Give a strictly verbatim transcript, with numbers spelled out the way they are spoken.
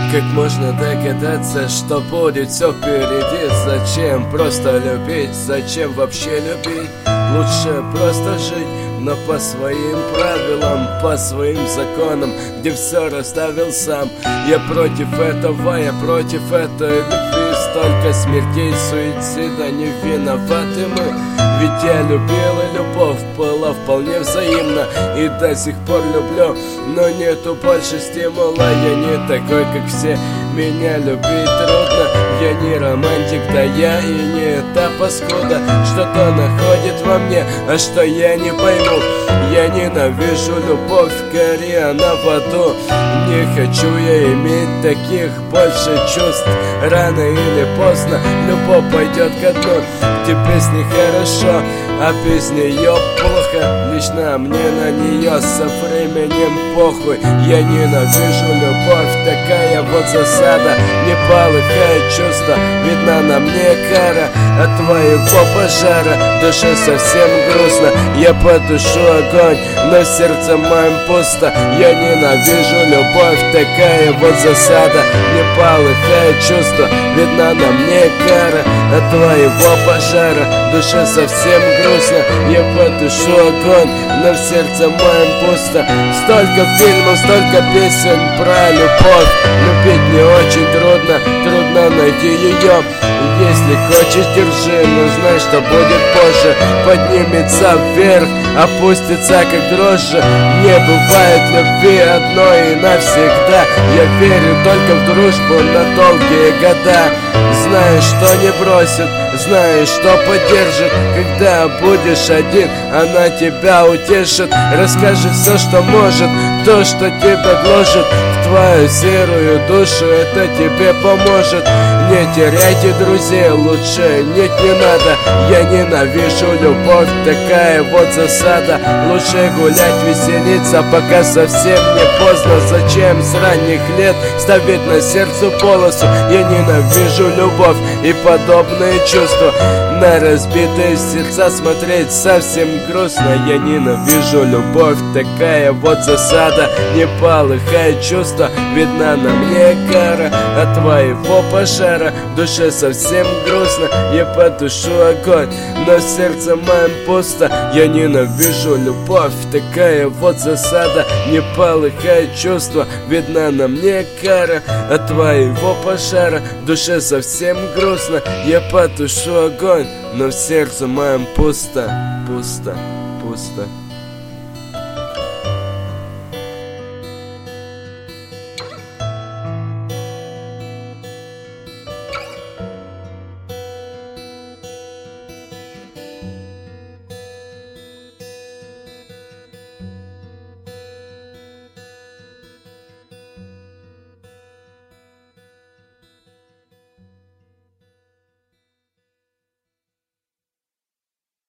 Как можно догадаться, что будет все впереди? Зачем просто любить? Зачем вообще любить? Лучше просто жить, но по своим правилам, по своим законам, где все расставил сам. Я против этого, я против этой любви. Столько смертей, суицида, не виноваты мы. Ведь я любил, и любовь была вполне взаимна. И до сих пор люблю, но нету больше стимула. Я не такой, как все, меня любить трудно. Я не романтик, да я и не та паскуда. Что-то находит во мне, а что я не пойму. Я ненавижу любовь, гори она в аду. Не хочу я иметь таких больше чувств. Рано или поздно любовь пойдет ко дну. Где песни хорошо, а песни ее плохо. Лично мне на нее со временем похуй. Я ненавижу любовь, такая вот засада. Не полыхает чувство, видно на мне кара. От твоего пожара душе совсем грустно. Я потушу огонь, но сердце моим пусто. Я ненавижу любовь, такая вот засада. Не полыхает чувство, видно на мне кара. От твоего пожара душе совсем грустно. Я потушу огонь, но в сердце моем пусто. Столько фильмов, столько песен про любовь. Любить не очень трудно, трудно найти ее. Если хочешь, держи, но знай, что будет позже. Поднимется вверх, опустится как дрожжи. Не бывает любви одной и навсегда. Я верю только в дружбу на долгие года. Знаешь, что не бросит, знаешь, что поддержит. Когда будешь один, она тебя утешит. Расскажет все, что может, то, что тебя гложет. В твою серую душу это тебе поможет. Не теряйте друзей, лучше нет, не надо. Я ненавижу любовь, такая вот засада. Лучше гулять, веселиться, пока совсем не поздно. Зачем с ранних лет ставить на сердце полосу? Я ненавижу любовь и подобные чувства. На разбитые сердца смотреть совсем грустно. Я ненавижу любовь, такая вот засада. Не полыхает чувство, видна на мне кара. От твоего пожара в душе совсем грустно. Я потушу огонь, но в сердце моем пусто. Я ненавижу любовь, такая вот засада. Не полыхает чувство, видна на мне кара. От твоего пожара в душе совсем грустно. Я потушу огонь, но в сердце моем пусто, пусто, пусто.